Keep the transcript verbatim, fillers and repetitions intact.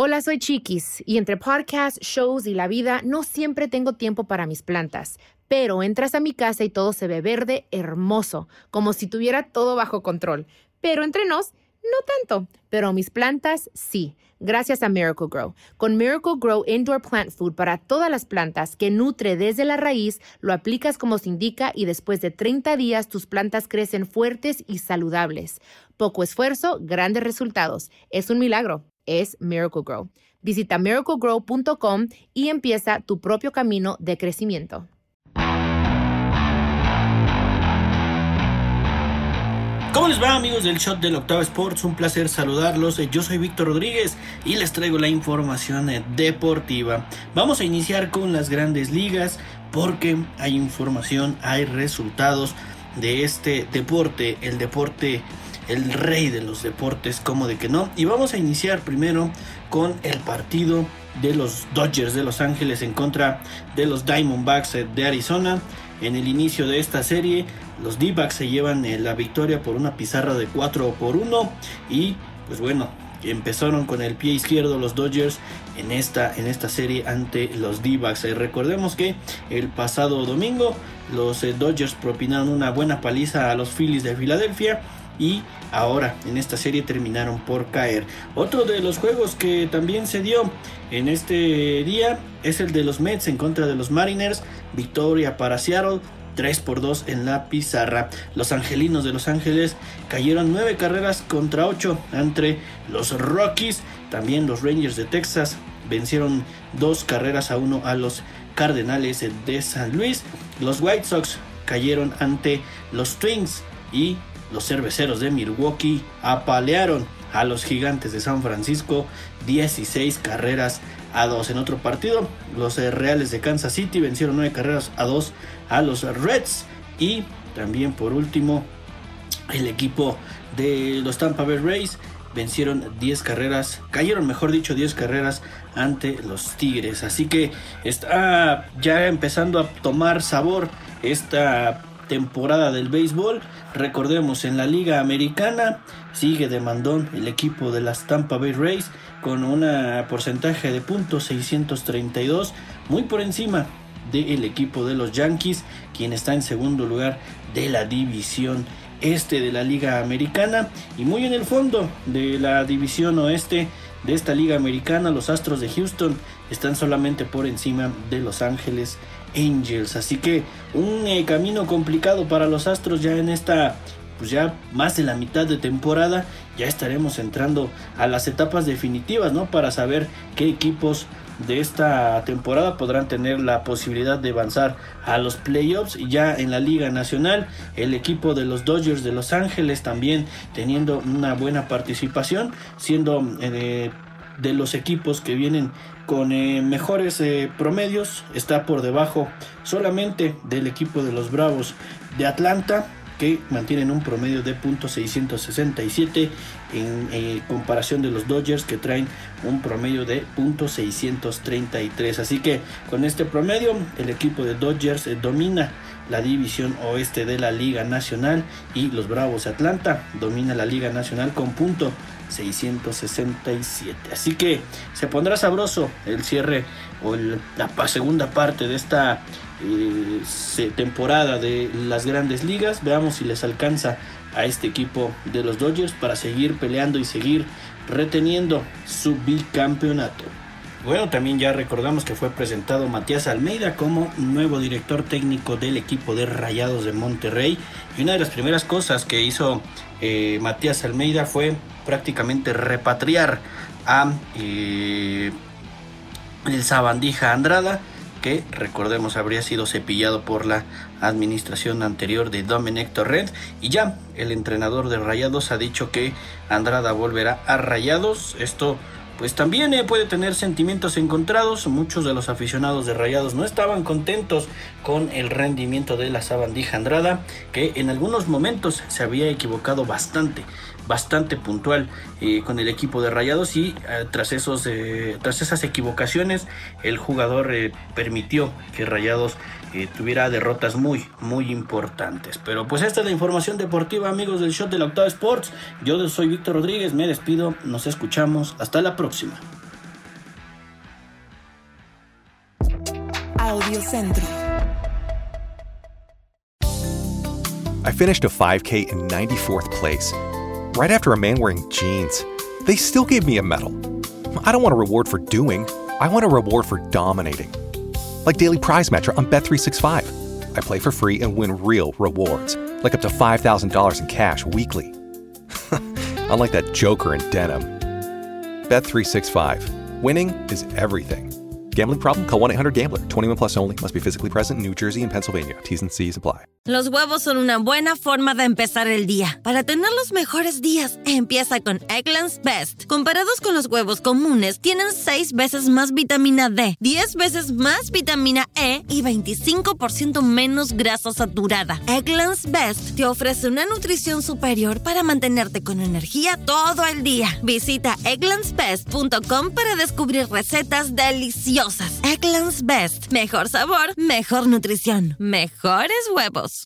Hola, soy Chiquis y entre podcasts, shows y la vida no siempre tengo tiempo para mis plantas. Pero entras a mi casa y todo se ve verde, hermoso, como si tuviera todo bajo control. Pero entre nos, no tanto. Pero mis plantas, sí. Gracias a Miracle-Gro. Con Miracle-Gro Indoor Plant Food para todas las plantas que nutre desde la raíz, lo aplicas como se indica y después de treinta días tus plantas crecen fuertes y saludables. Poco esfuerzo, grandes resultados. Es un milagro. Es Miracle-Gro. Visita miracle grow punto com y empieza tu propio camino de crecimiento. ¿Cómo les va, amigos del Shot del Octava Sports? Un placer saludarlos. Yo soy Víctor Rodríguez y les traigo la información deportiva. Vamos a iniciar con las grandes ligas porque hay información, hay resultados de este deporte, el deporte, el rey de los deportes, como de que no. Y vamos a iniciar primero con el partido de los Dodgers de Los Ángeles en contra de los Diamondbacks de Arizona. En el inicio de esta serie, los D-backs se llevan la victoria por una pizarra de cuatro por uno y pues bueno, empezaron con el pie izquierdo los Dodgers en esta, en esta serie ante los D-backs. Eh, recordemos que el pasado domingo los eh, Dodgers propinaron una buena paliza a los Phillies de Filadelfia y ahora en esta serie terminaron por caer. Otro de los juegos que también se dio en este día es el de los Mets en contra de los Mariners. Victoria para Seattle, tres por dos en la pizarra. Los angelinos de Los Ángeles cayeron nueve carreras contra ocho ante los Rockies. También los Rangers de Texas vencieron dos carreras a uno a los Cardenales de San Luis. Los White Sox cayeron ante los Twins y los Cerveceros de Milwaukee apalearon a los Gigantes de San Francisco dieciséis carreras a dos. En otro partido, los Reales de Kansas City vencieron nueve carreras a dos a los Reds. Y también por último, el equipo de los Tampa Bay Rays vencieron diez carreras, cayeron mejor dicho diez carreras ante los Tigres. Así que está ya empezando a tomar sabor esta temporada del béisbol. Recordemos, en la Liga Americana sigue de mandón el equipo de las Tampa Bay Rays con un porcentaje de punto seiscientos treinta y dos, muy por encima del equipo de los Yankees, quien está en segundo lugar de la división este de la Liga Americana, y muy en el fondo de la división oeste de esta Liga Americana, los Astros de Houston están solamente por encima de Los Ángeles Angels. Así que un eh, camino complicado para los Astros ya en esta, pues ya más de la mitad de temporada. Ya estaremos entrando a las etapas definitivas, ¿no? Para saber qué equipos de esta temporada podrán tener la posibilidad de avanzar a los playoffs. Y ya en la Liga Nacional, el equipo de los Dodgers de Los Ángeles también teniendo una buena participación, siendo eh, de los equipos que vienen con eh, mejores eh, promedios. Está por debajo solamente del equipo de los Bravos de Atlanta, que mantienen un promedio de punto seiscientos sesenta y siete en eh, comparación de los Dodgers, que traen un promedio de punto seiscientos treinta y tres. Así que con este promedio el equipo de Dodgers eh, domina la división oeste de la Liga Nacional y los Bravos de Atlanta domina la Liga Nacional con punto seiscientos sesenta y siete. Así que se pondrá sabroso el cierre o el, la segunda parte de esta eh, temporada de las grandes ligas. Veamos si les alcanza a este equipo de los Dodgers para seguir peleando y seguir reteniendo su bicampeonato. Bueno, también ya recordamos que fue presentado Matías Almeida como nuevo director técnico del equipo de Rayados de Monterrey, y una de las primeras cosas que hizo eh, Matías Almeida fue prácticamente repatriar a eh, el Sabandija Andrada, que recordemos habría sido cepillado por la administración anterior de Domenech Torrent, y ya el entrenador de Rayados ha dicho que Andrada volverá a Rayados. Esto pues también eh, puede tener sentimientos encontrados. Muchos de los aficionados de Rayados no estaban contentos con el rendimiento de la Sabandija Andrada, que en algunos momentos se había equivocado bastante, bastante puntual eh, con el equipo de Rayados, y eh, tras, esos, eh, tras esas equivocaciones el jugador eh, permitió que Rayados eh, tuviera derrotas muy, muy importantes. Pero pues esta es la información deportiva, amigos del Shot de la Octava Sports. Yo soy Víctor Rodríguez, me despido, nos escuchamos, hasta la próxima. Audio Centro. I finished a five K in ninety-fourth place, right after a man wearing jeans. They still gave me a medal. I don't want a reward for doing. I want a reward for dominating. Like Daily Prize Matcher on Bet three sixty-five. I play for free and win real rewards, like up to five thousand dollars in cash weekly. Unlike that joker in denim. Bet three sixty-five. Winning is everything. Gambling problem? Call one eight hundred gambler. twenty-one plus only. Must be physically present in New Jersey and Pennsylvania. T's and C's apply. Los huevos son una buena forma de empezar el día. Para tener los mejores días, empieza con Eggland's Best. Comparados con los huevos comunes, tienen seis veces más vitamina D, diez veces más vitamina E y veinticinco por ciento menos grasa saturada. Eggland's Best te ofrece una nutrición superior para mantenerte con energía todo el día. Visita egglands best punto com para descubrir recetas deliciosas. Eggland's Best. Mejor sabor, mejor nutrición, mejores huevos.